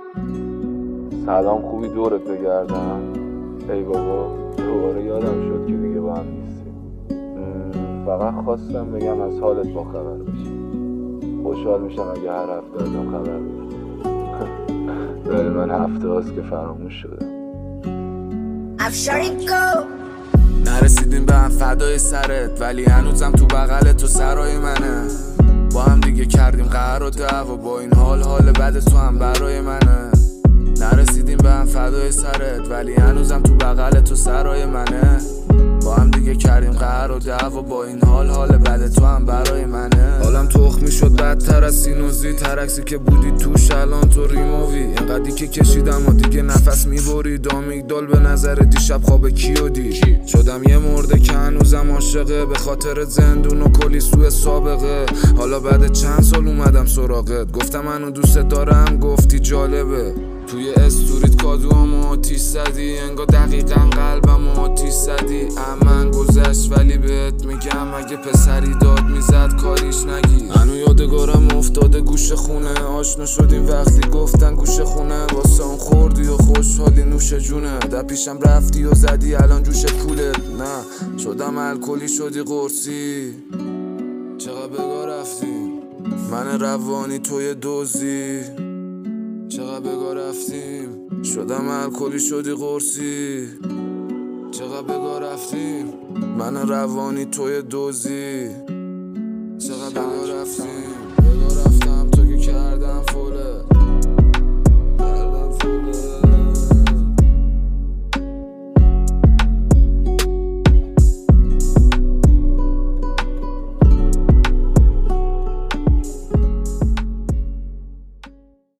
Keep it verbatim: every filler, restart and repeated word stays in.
سلام، خوبی؟ دورت بگردم. ای بابا، دوباره یادم شد که دیگه با هم نیستیم. فقط خواستم بگم از حالت با خبر باشی. خوشحال میشم اگه هر هفته ازم خبر باشی. ولی من هفته هاست که فراموش شدم. نرسیدیم به هم فدای سرت، ولی هنوزم تو بغل تو سرای منه. با هم دیگه کردیم قهر و دعوا، با این حال حال بد تو هم برای منه. نرسیدیم به هم فدای سرت، ولی هنوزم تو بغل تو سرای منه. با هم دیگه کردیم قهر و دعوا، با این حال حال بد تو هم برای منه. حالم تخمی شد بدتر از سینوزی، ترکسی که بودی توش الان تو ریمووی. اینقدری که کشیدم و دیگه نفس میبری، دامیگدال به نظر دیشب خواب کیو دید. شدم یه مرده که هنوزم عاشقه، به خاطر زندون و کلی سوء سابقه. حالا بعد چند سال اومدم سراغت، گفتم منو دوست دارم، گفتی جالبه. توی استوریت کادوامو آتیش زدی، انگار دقیقا قلبمو آتیش زدی. من گذشت ولی بهت میگم اگه پسری داد میزد کاریش نگیر. هنو یادگارم افتاده گوش خونه، آشنا شدیم وقتی گفتن گوش خونه. واسه اون خوردی و خوشحالی نوش جونه، در پیشم رفتی و زدی الان جوش پولت. نه شدم الکلی شدی قرصی، چقدر بگاه رفتیم من روانی توی دوزی. چقدر بگاه رفتیم شدم الکلی شدی قرصی. چقدر بگاه رفتیم من روانی توی دوزی. چقدر بگاه رفتیم